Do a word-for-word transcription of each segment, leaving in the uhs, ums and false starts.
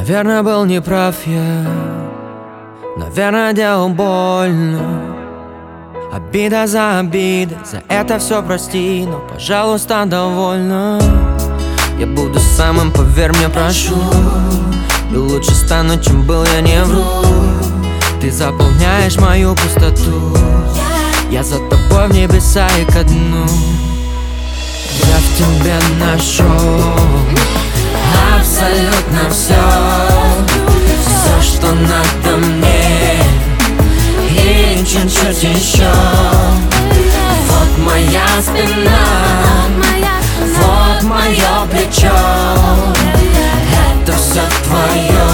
Наверное, был неправ я, наверное, делал больно. Обида за обидой, за это все прости, но, пожалуйста, довольно. Я буду самым, поверь мне, прошу, и лучше стану, чем был, я не вру. Ты заполняешь мою пустоту, я за тобой в небеса и ко дну. Я в тебе нашел абсолютно все, все, что надо мне, и чуть-чуть еще. Вот моя спина, вот мое плечо, это все твое,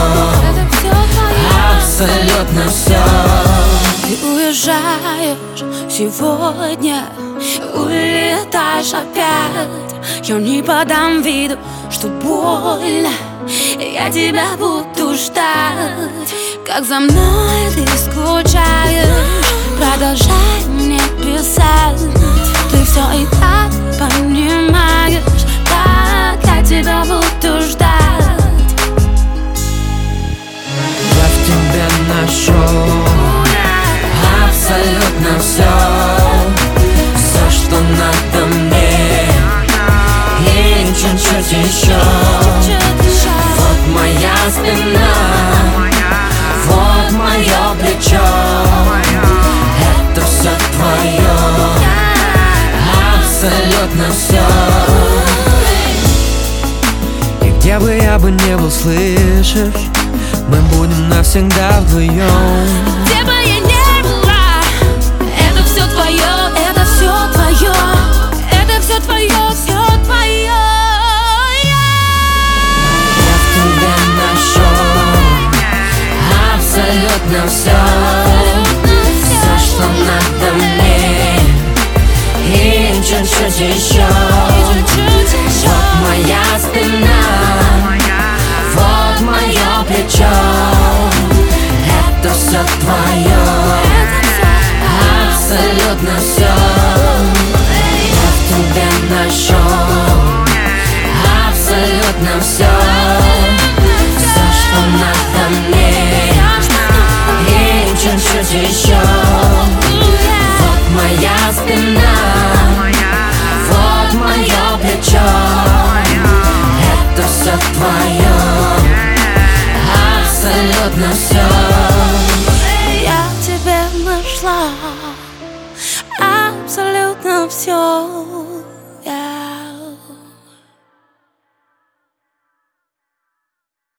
абсолютно все. Ты уезжаешь сегодня, улетаешь опять. Я не подам виду, что больно, я тебя буду ждать. Как за мной ты скучаешь, продолжай мне писать. Ты все и так понимаешь, как я тебя буду ждать. Я в тебе нашел абсолютно все, все, что надо мне, и чуть-чуть еще. Вот моя спина, вот мое плечо, это все твое, абсолютно все. И где бы я бы не был, слышишь, мы будем навсегда вдвоем. Где бы я ни была, это все твое, это все твое, это все твое, все твое. Я в тебе нашел абсолютно все, все, что надо мне, и чуть-чуть еще. Вот моя спина, вот мое плечо, это все твое, абсолютно все. Я в тебе нашел абсолютно все, все, что надо мне, и чуть-чуть еще. Вот моя спина, вот мое плечо, это все твое, абсолютно все. Я тебе нашла абсолютно все.